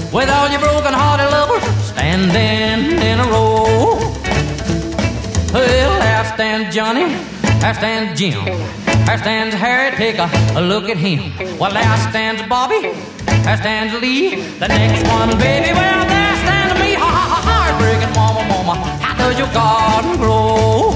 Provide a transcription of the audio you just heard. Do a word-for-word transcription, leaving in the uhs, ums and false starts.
with all your broken-hearted lovers standing in a row. Well, there stands Johnny, there stands Jim, there stands Harry, take a, a look at him. Well, there stands Bobby, there stands Lee, the next one, baby, well, there stands me. Ha, ha, ha, heartbreaking mama, mama, how does your garden grow?